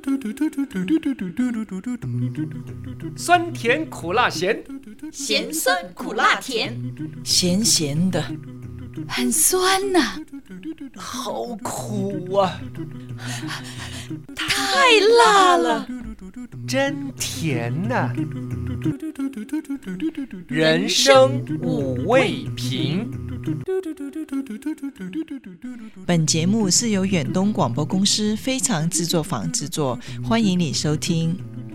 酸甜苦辣咸， 咸酸苦辣甜， 咸咸的， 很酸呐， 好苦啊， 太辣了， 真甜呐，人生五味瓶。 本节目是由远东广播公司非常制作坊制作，欢迎你收听。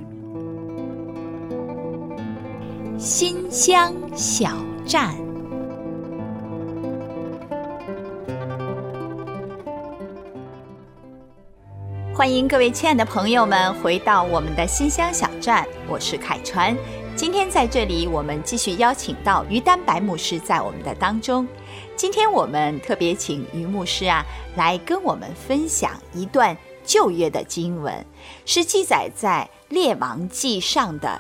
新乡小站，欢迎各位亲爱的朋友们回到我们的新乡小站，我是凯川。今天在这里我们继续邀请到于丹白牧师在我们的当中。今天我们特别请于牧师来跟我们分享一段旧约的经文，是记载在列王记上的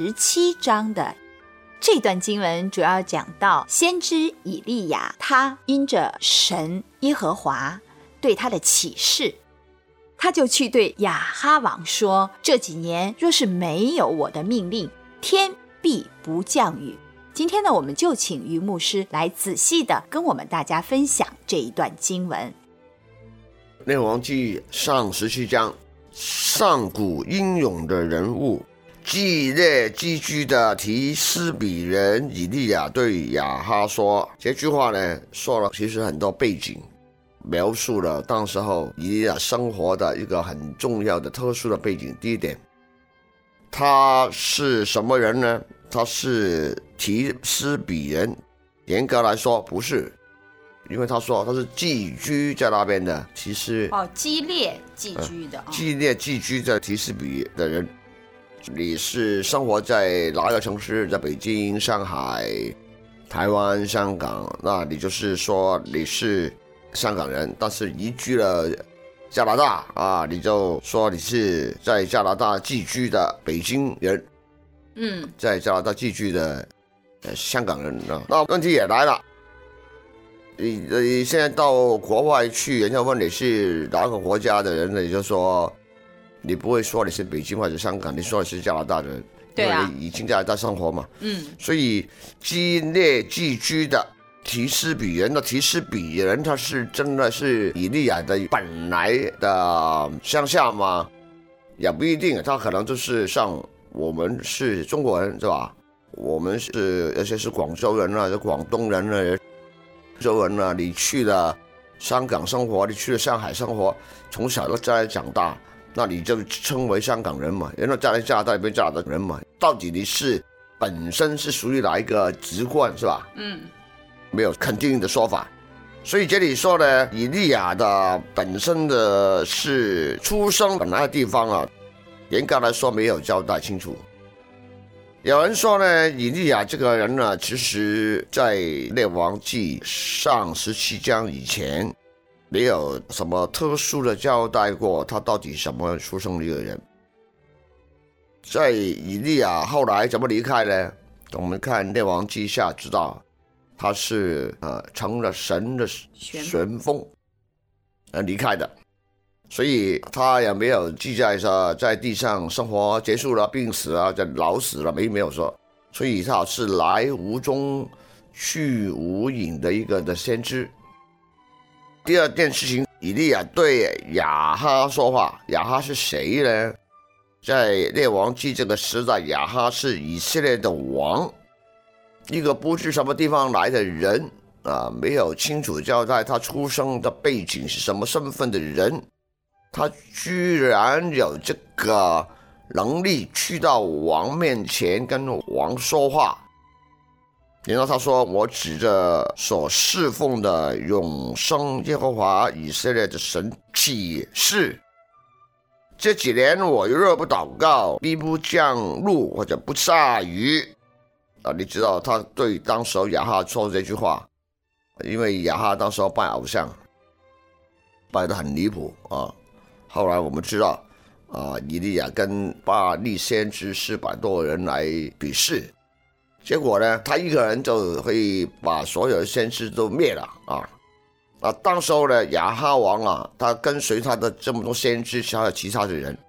17章的。这段经文主要讲到先知以利亚，他因着神耶和华对他的启示，他就去对亚哈王说，这几年若是没有我的命令，天必不降雨。今天呢，我们就请于牧师来仔细的跟我们大家分享这一段经文。 列王记上17章，上古英勇的人物基列寄居的提斯比人以利亚对亚哈说，这句话呢说了其实很多背景，描述了当时候以利亚生活的一个很重要的特殊的背景。第一点，他是什么人呢？他是提斯比人，严格来说不是，因为他说他是寄居在那边的，其实基列寄居的， 基列寄居在提斯比的人。你是生活在哪个城市？在北京、上海、台湾、香港，那你就是说你是香港人，但是移居了加拿大你就说你是在加拿大寄居的北京人，在加拿大寄居的香港人那问题也来了，你现在到国外去，人家问你是哪个国家的人，你就说你不会说你是北京或者香港，你说你是加拿大人， 对啊， 因为你已经在加拿大生活嘛，所以基列寄居的提斯比人的提斯比人，他是真的是以利亚的本来的乡下吗？也不一定，他可能就是像我们是中国人是吧？我们是有些是广州人是广东人州人你去了香港生活，你去了上海生活，从小都在长大，那你就称为香港人嘛，然后在加拿大变加拿大人嘛，到底你是本身是属于哪一个籍贯是吧？没有肯定的说法。所以这里说呢，以利亚的本身的是出生本来的地方严格来说没有交代清楚。有人说呢，以利亚这个人呢，其实在列王记上17章以前没有什么特殊的交代过他到底什么出生的一个人。在以利亚后来怎么离开呢？我们看列王记下知道他是成了神的旋风离开的，所以他也没有记载说在地上生活结束了，病死了，老死了，没有说，所以他是来无踪去无影的一个的先知。第二件事情，以利亚对亚哈说话。亚哈是谁呢？在列王记这个时代，亚哈是以色列的王，一个不知什么地方来的人没有清楚交代他出生的背景是什么身份的人，他居然有这个能力去到王面前跟王说话。然后他说，我指着所侍奉的永生耶和华以色列的神起誓，这几年我若不祷告，必不降露或者不下雨你知道他对当时亚哈说这句话，因为亚哈当时拜偶像拜得很离谱后来我们知道以利亚跟巴力先知400多人来比试，结果呢，他一个人就可以把所有的先知都灭了当时候呢，亚哈王他跟随他的这么多先知，还有其他的人，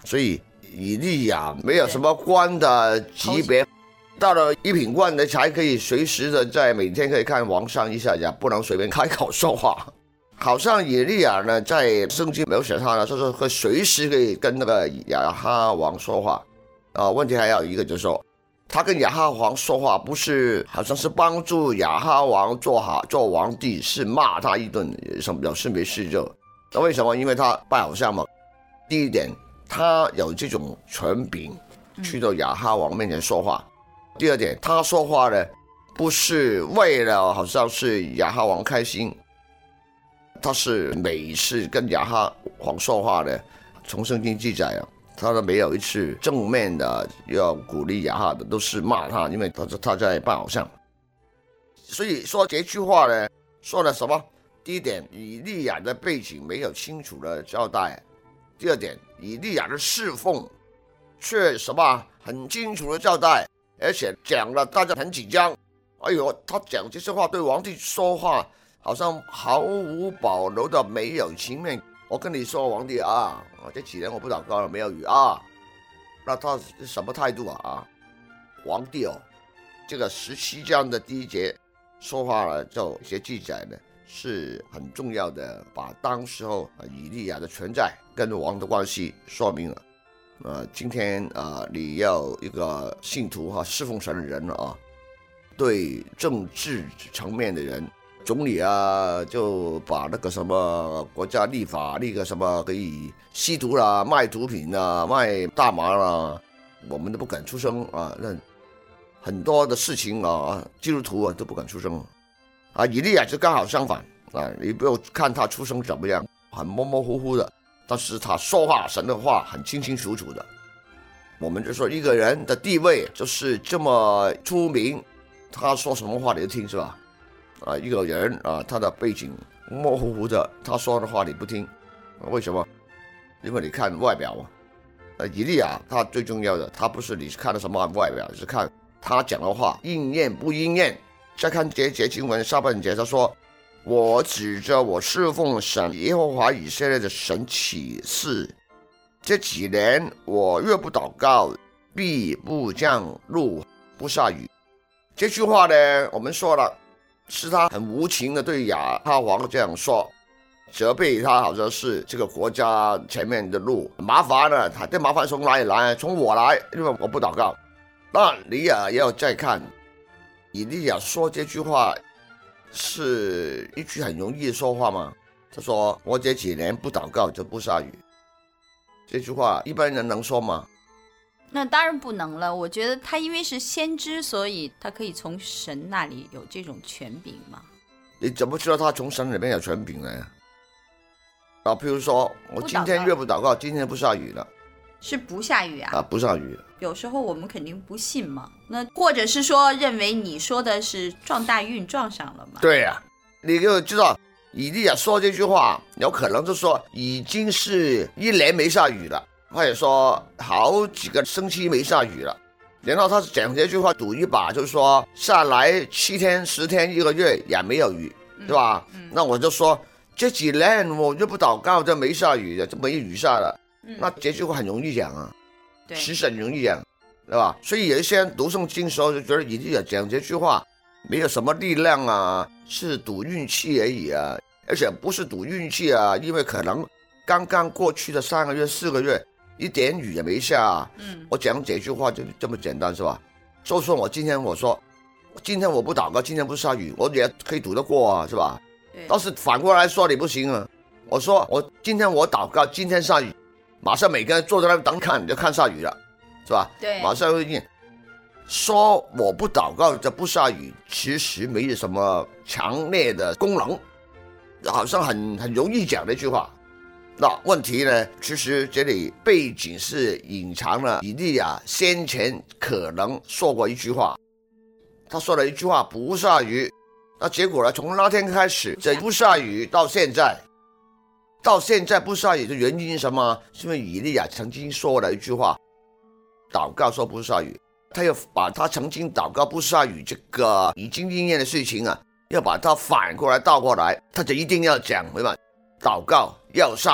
所以以利亚没有什么官的级别，到了一品官的才可以随时的在每天可以看王上一下，不能随便开口说话。好像以利亚呢，在圣经描写他呢，就是会随时可以跟那个亚哈王说话。问题还有一个就是说，他跟亚哈王说话不是好像是帮助亚哈王做皇帝，是骂他一顿，表示没事就。那为什么？因为他拜偶像嘛。第一点，他有这种权柄去到亚哈王面前说话。第二点，他说话呢，不是为了好像是亚哈王开心，他是每次跟亚哈王说话呢，从圣经记载他都没有一次正面的要鼓励亚哈的，都是骂他，因为他在拜偶像。所以说这句话呢，说了什么？第一点，以利亚的背景没有清楚的交代；第二点，以利亚的侍奉却什么很清楚的交代，而且讲了大家很紧张。哎呦，他讲这些话对皇帝说话，好像毫无保留的没有情面。我跟你说，皇帝啊，这几年我不祷告了，没有雨啊，那他是什么态度啊？皇帝这个17章的第1节说话了，就一些记载呢，是很重要的，把当时候以利亚的存在跟王的关系说明了。今天你要一个信徒侍奉神的人对政治层面的人，总理就把那个什么国家立法那个什么可以吸毒啦、卖毒品啦、卖大麻啦，我们都不敢出声那很多的事情基督徒都不敢出声以利亚就刚好相反你不要看他出声怎么样，很模模糊糊的，但是他说话神的话很清清楚楚的。我们就说一个人的地位就是这么出名，他说什么话你就听是吧？一个人他的背景模模糊糊的，他说的话你不听，为什么？因为你看外表以利亚他最重要的，他不是你看的什么外表，是看他讲的话应验不应验。再看这节经文下半节，他说：“我指着我侍奉神耶和华以色列的神起誓，这几年我越不祷告，必不降露不下雨。”这句话呢，我们说了，是他很无情的对亚哈王这样说，责备他好像是这个国家前面的路麻烦了，这麻烦从哪里来？从我来，因为我不祷告。那你也要再看以利亚说这句话是一句很容易说话吗？他说我这几年不祷告就不下雨，这句话一般人能说吗？ 那当然不能了。我觉得他因为是先知，所以他可以从神那里有这种权柄嘛。 你怎么知道他从神里面有权柄呢？譬如说我今天越不祷告，今天不下雨了， 是不下雨啊？ 不下雨。 有时候我们肯定不信嘛，那或者是说认为你说的是撞大运撞上了嘛？ 对呀，你就知道以利亚说这句话，有可能就说已经是1年没下雨了，或者说好几个星期没下雨了，然后他讲这句话赌一把，就是说下来7天、10天、1个月也没有雨，对吧？那我就说这几年我就不祷告就没下雨了，就没雨下了。那这句话很容易讲其实很容易讲，对吧？所以有一些人读圣经的时候就觉得以利亚讲这句话没有什么力量是赌运气而已而且不是赌运气因为可能刚刚过去的3个月、4个月一点雨也没下我讲这句话就这么简单是吧？就说我今天我说今天我不祷告，今天不下雨，我也可以赌得过是吧？但是反过来说你不行我说今天我祷告，今天下雨，马上每个人坐在那等看，就看下雨了，是吧？ 对， 马上会说我不祷告就不下雨，其实没有什么强烈的功能，好像很容易讲的一句话。那问题呢？其实这里背景是隐藏了以利亚先前可能说过一句话，他说了一句话不下雨，那结果呢？从那天开始，这不下雨到现在不下雨的原因是什么？是因为以利亚曾经说了一句话，祷告说不下雨，他要把他曾经祷告不下雨这个已经应验的事情要把它反过来倒过来，他就一定要讲，对吧？祷告要下雨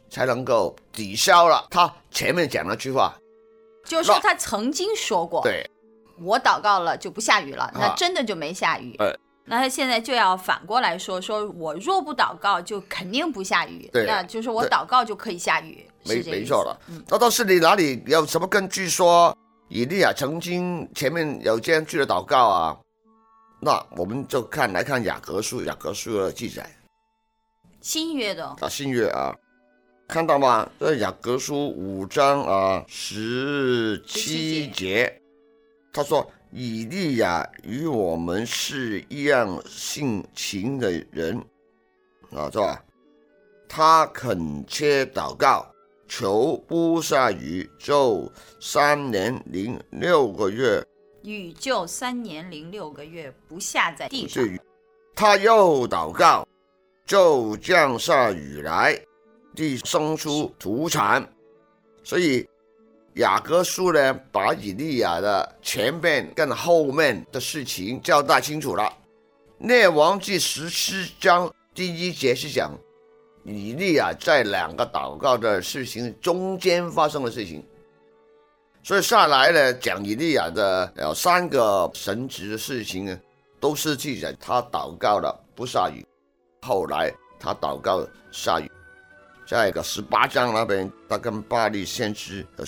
才能够抵消了他前面讲那句话。 就是说他曾经说过， 对， 我祷告了就不下雨了，那真的就没下雨。那他现在就要反过来说我若不祷告就肯定不下雨，那就是我祷告就可以下雨，是这个意思。 没错了。那倒是你哪里有什么根据说以利亚曾经前面有这样句的祷告啊？那我们就来看雅各书的记载， 新约的新约啊，看到吗？这雅各书5章17节，他说以利亚与我们是一样性情的人是吧？他恳切祷告，求不下雨，就3年零6个月， 雨就3年零6个月不下在地上。 他又祷告，就降下雨来，地生出土产。所以雅各书呢，把以利亚的前面跟后面的事情交代清楚了。列王记14章第1节是讲以利亚在2个祷告的事情中间发生的事情，所以下来呢，讲以利亚的3个神职的事情呢，都是记载他祷告了不下雨，后来他祷告下雨。在18章那边，他跟巴力先知有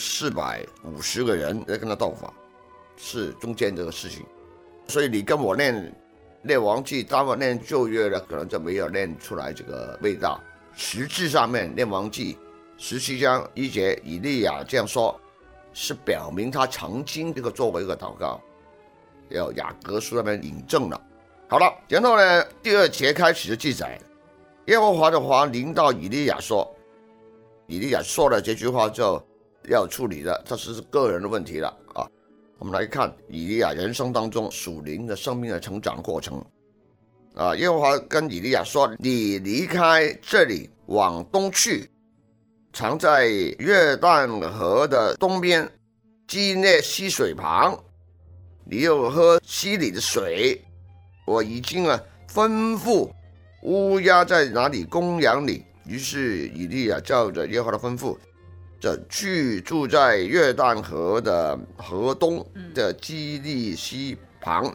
450个人在跟他斗法，是中间这个事情。所以你跟我念列王记，当我念旧约的，可能就没有念出来这个味道。实质上面，列王记17章1节，以利亚这样说，是表明他曾经这个作为一个祷告，有雅各书那边引证了。好了，然后呢，第2节开始的记载，耶和华的话临到以利亚说，以利亚说了这句话就要处理了，这是个人的问题了啊。我们来看以利亚人生当中属灵的生命的成长过程啊。耶和华跟以利亚说，你离开这里往东去，常在约旦河的东边基列溪水旁，你又喝溪里的水，我已经吩咐乌鸦在哪里供养你。于是以利亚照着耶和华的吩咐，就去住在约旦河的河东的基利溪旁。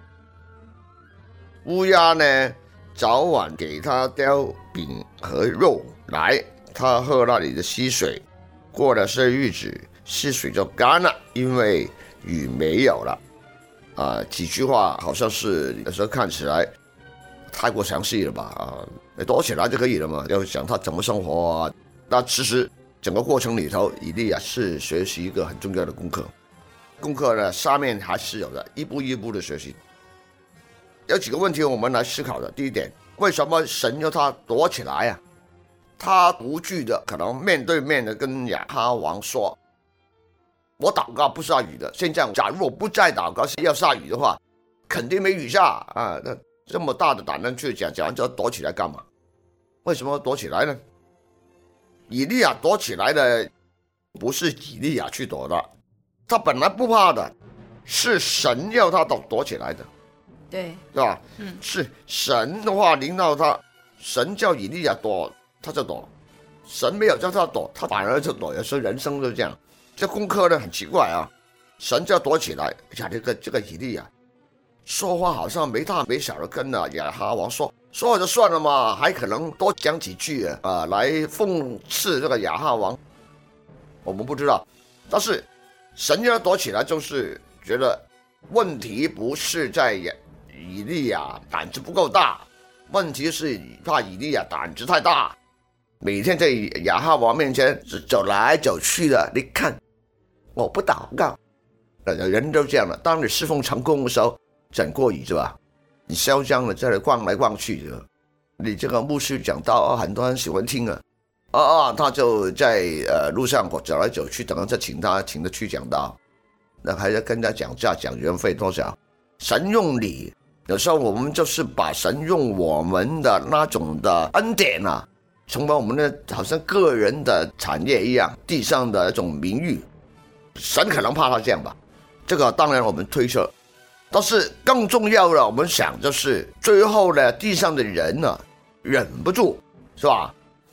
乌鸦呢，早晚给他叼饼和肉来，他喝那里的溪水。过了些日子，溪水就干了，因为雨没有了。几句话好像是有时候看起来太过详细了吧？躲起来就可以了嘛，要讲他怎么生活啊。那其实整个过程里头，以利亚是学习一个很重要的功课。功课呢，下面还是有的，一步一步的学习。有几个问题我们来思考的。第一点，为什么神要他躲起来啊？他无惧的，可能面对面的跟亚哈王说，我祷告不下雨的，现在假如我不再祷告要下雨的话，肯定没雨下啊。那这么大的胆量去讲完就要躲起来干嘛？为什么要躲起来呢？以利亚躲起来的不是以利亚去躲的，他本来不怕的，是神要他躲起来的。 对， 是吧？是神的话临到他，神叫以利亚躲他就躲，神没有叫他躲他反而就躲。有时候人生就这样，这功课呢很奇怪啊，神就要躲起来。这个以利亚说话好像没大没小的跟亚哈王说了就算了嘛，还可能多讲几句来讽刺这个亚哈王。我们不知道，但是神要躲起来，就是觉得问题不是在以利亚胆子不够大，问题是怕以利亚胆子太大，每天在亚哈王面前走来走去的。你看我不祷告，人都这样的。当你侍奉成功的时候，整过瘾是吧？你嚣张的在那逛来逛去的，你这个牧师讲道很多人喜欢听他就在路上走来走去，等人再请他去讲道，那还要跟他讲价，讲园费多少。神用你，有时候我们就是把神用我们的那种的恩典成为我们的好像个人的产业一样，地上的一种名誉。神可能怕他这样吧，这个当然我们推测。但是更重要的，我们想就是最后呢，地上的人忍不住是吧？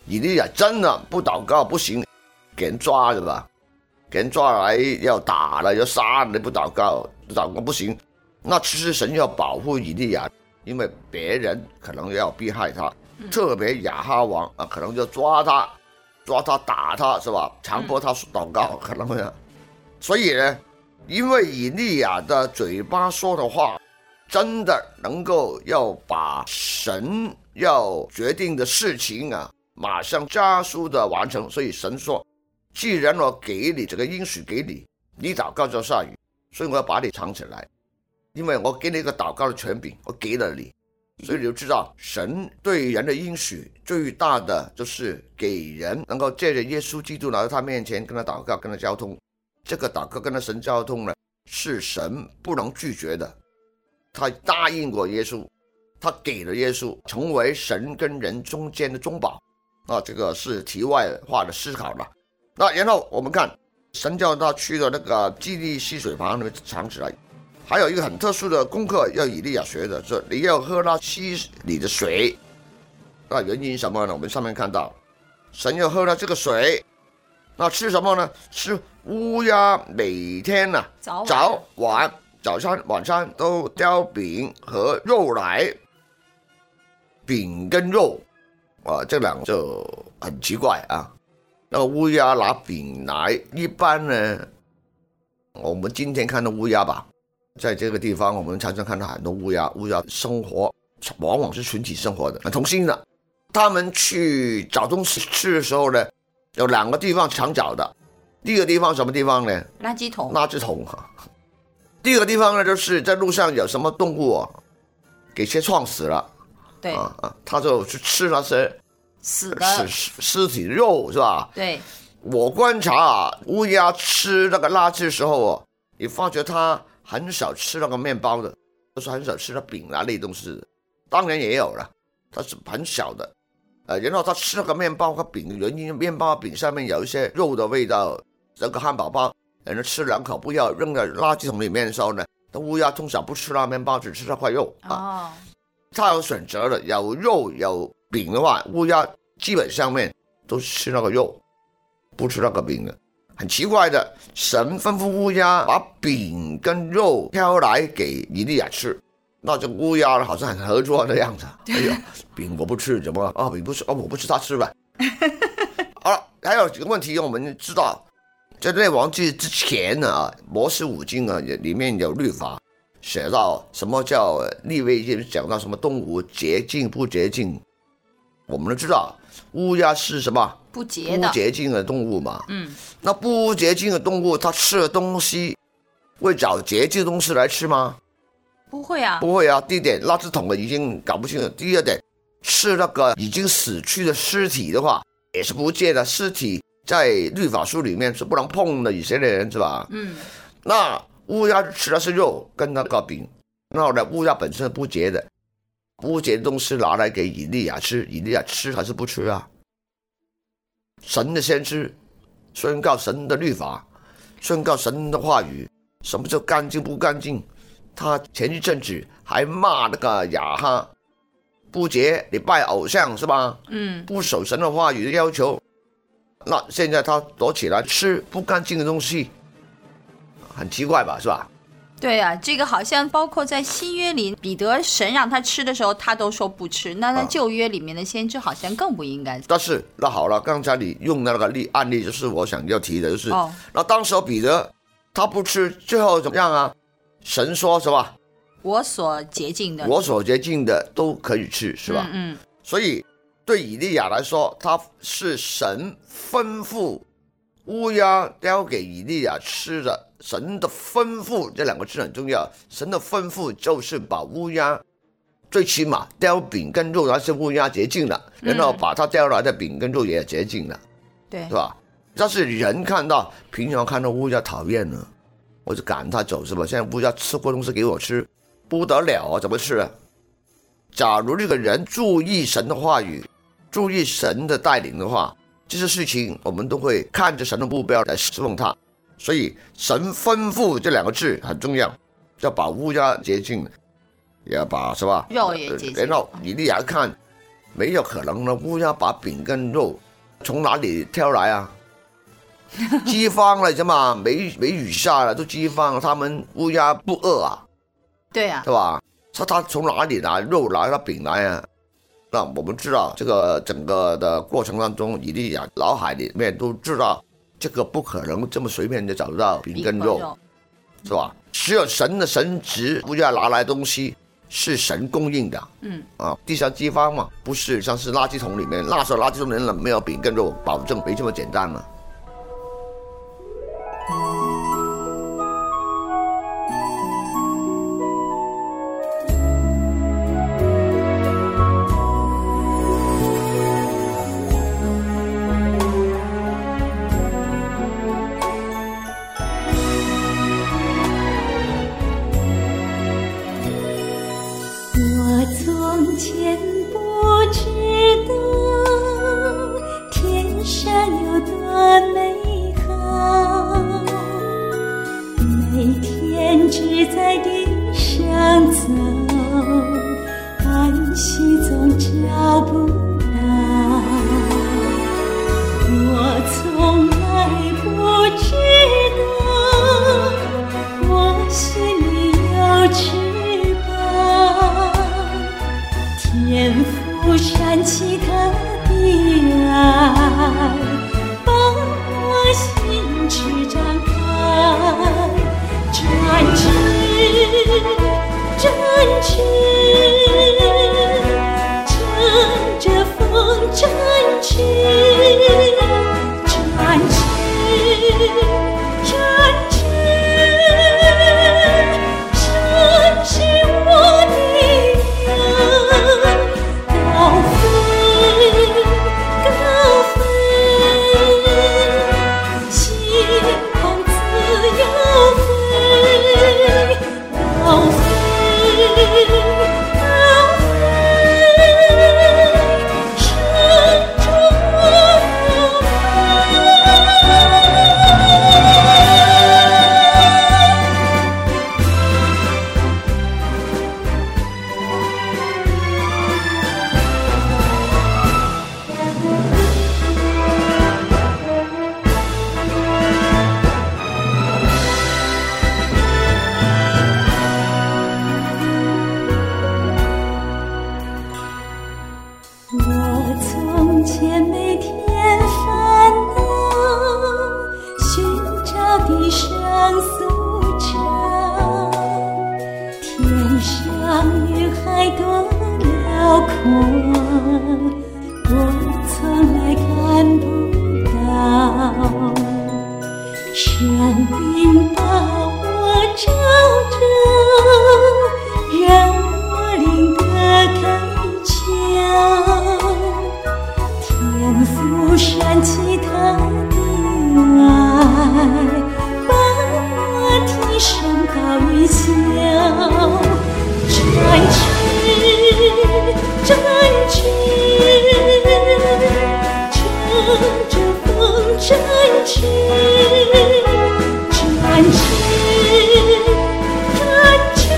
以利亚真的不祷告不行，给人抓是吧？给人抓来要打了要杀了，不祷告不行。那其实神要保护以利亚，因为别人可能要逼害他，特别亚哈王啊，可能就抓他打他是吧？强迫他祷告，可能会。所以呢，因为以利亚的嘴巴说的话，真的能够要把神要决定的事情啊，马上加速的完成。所以神说，既然我给你这个应许给你，你祷告就下雨，所以我要把你藏起来，因为我给你一个祷告的权柄，我给了你。所以你就知道，神对人的应许最大的就是给人能够借着耶稣基督来到他面前，跟他祷告，跟他交通。这个祷告跟他神交通呢，是神不能拒绝的。他答应过耶稣，他给了耶稣，成为神跟人中间的中保。这个是题外话的思考了。那然后我们看，神叫他去了那个基利溪水旁那边藏起来。还有一个很特殊的功课要以利亚学的，是你要喝那溪里的水。那原因什么呢？我们上面看到，神要喝了这个水。那吃什么呢？吃乌鸦每天呢，早餐晚上都叼饼和肉来。饼跟肉这两个就很奇怪啊。那个乌鸦拿饼来，一般呢，我们今天看到乌鸦吧，在这个地方我们常常看到很多乌鸦生活往往是群体生活的，很同心的。他们去找东西吃的时候呢，有两个地方常找的。第一个地方什么地方呢？ 垃圾桶。第二个地方呢，就是在路上有什么动物给切撞死了， 对他就去吃那些死的尸体肉是吧？ 对。 我观察乌鸦吃那个垃圾的时候你发觉它很少吃那个面包的，就是很少吃那饼那类东西的。当然也有了，它是很小的。然后它吃那个面包和饼，原因面包和饼上面有一些肉的味道。这个汉堡包，人吃两口不要扔在垃圾桶里面的时候呢，那乌鸦通常不吃那面包，只吃那块肉它有选择的，有肉有饼的话，乌鸦基本上面都是吃那个肉，不吃那个饼的。很奇怪的，神吩咐乌鸦把饼跟肉挑来给以利亚吃，那这乌鸦好像很合作的样子。哎呀，饼我不吃，怎么饼不吃我不吃，他吃吧。好了，还有几个问题我们知道，在列王记之前呢，摩西五经里面有律法写到什么叫利未记，讲到什么动物洁净不洁净。我们都知道乌鸦是什么不洁净的动物嘛。那不洁净的动物它吃的东西会找洁净的东西来吃吗？ 不会啊。 第一点，垃圾桶已经搞不清了。第二点，吃那个已经死去的尸体的话也是不洁的，尸体在律法书里面是不能碰的，以色列人是吧？那乌鸦吃的是肉跟那个饼，那呢乌鸦本身不洁的，不洁的东西拿来给以利亚吃，以利亚吃还是不吃啊？神的先知宣告神的律法，宣告神的话语，什么叫干净不干净？他前一阵子还骂那个亚哈不洁，你拜偶像是吧？不守神的话语的要求。那现在他躲起来吃不干净的东西，很奇怪吧，是吧？ 对啊，这个好像包括在新约里，彼得神让他吃的时候，他都说不吃。那在旧约里面的先知好像更不应该。 但是那好了，刚才你用那个案例，就是我想要提的，就是那当时彼得他不吃，最后怎么样啊？神说什么？我所洁净的都可以吃，是吧？所以对以利亚来说，他是神吩咐乌鸦叼给以利亚吃的。神的吩咐这两个字很重要，神的吩咐就是把乌鸦最起码叼饼跟肉，那些乌鸦洁净了，然后把它叼来的饼跟肉也洁净了，对，是吧？但是人平常看到乌鸦讨厌了，我就赶它走，是吧？现在乌鸦吃过东西给我吃，不得了啊，怎么吃啊？假如这个人注意神的话语，注意神的带领的话，这些事情我们都会看着神的目标来侍奉他。所以神吩咐这两个字很重要，要把乌鸦洁净，也要把是吧肉也洁净。然后以利亚看没有可能呢，乌鸦把饼跟肉从哪里挑来啊？饥荒了，是吗？没雨下了，都饥荒了，他们乌鸦不饿啊？ 对啊， 对吧？他从哪里来肉来，他饼来啊？那我们知道这个整个的过程当中，以利亚脑海里面都知道，这个不可能这么随便就找到饼跟肉，是吧？只有神的神职，乌鸦拿来的东西是神供应的。地上饥荒嘛，不是像是垃圾桶里面，那时候垃圾桶里面没有饼跟肉，保证没这么简单了。 从前不知道天上有多美好，每天只在地上走，安息总找不到。我从来不知道我心里有翅膀，天父煽起他的爱，把我心翅张开，展翅，展翅，乘着风展翅，展翅，展翅，展翅我的高飞，高飞，星空自由飞，高飞，高飞，乘着风我从前每天烦恼，寻找地上苏潮，天上与海多辽阔，我从来看不到。生命把我照着，让我灵得开窍，天父煽起他的爱，把我提升到云霄，展翅，展翅，乘着风展翅，展翅，展翅，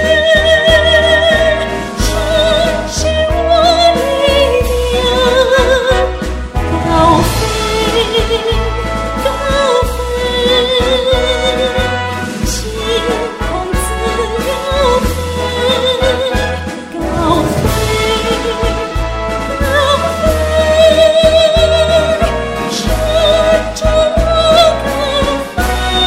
展翅我力量，高飞，高飞，星空自由飞，高飞，高飞，乘着高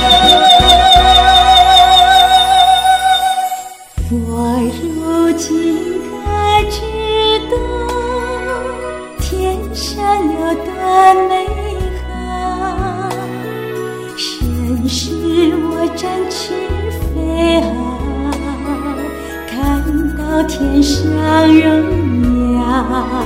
飞。我如今可知道天上有多美好，神使我展翅飞好，看到天上荣耀，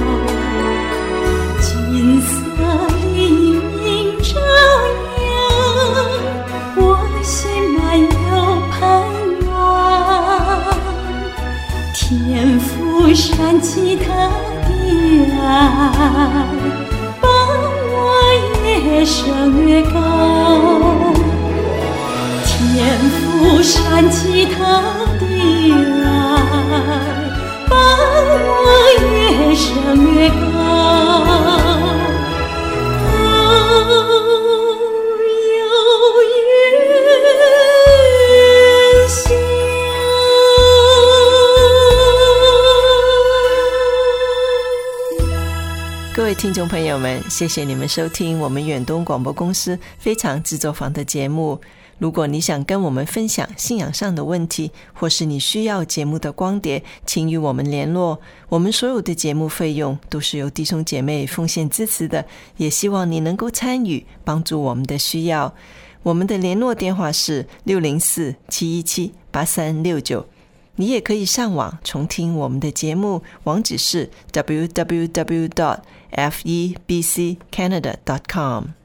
金色黎明照耀，我心满有盼望，天父煽起他的爱，把我越升越高，天父煽起他的爱，把我越升越各位听众朋友们，谢谢你们收听我们远东广播公司非常制作坊的节目。如果你想跟我们分享信仰上的问题，或是你需要节目的光碟，请与我们联络。我们所有的节目费用都是由弟兄姐妹奉献支持的，也希望你能够参与，帮助我们的需要。我们的联络电话是604-717-8369。你也可以上网重听我们的节目，网址是 www.febccanada.com。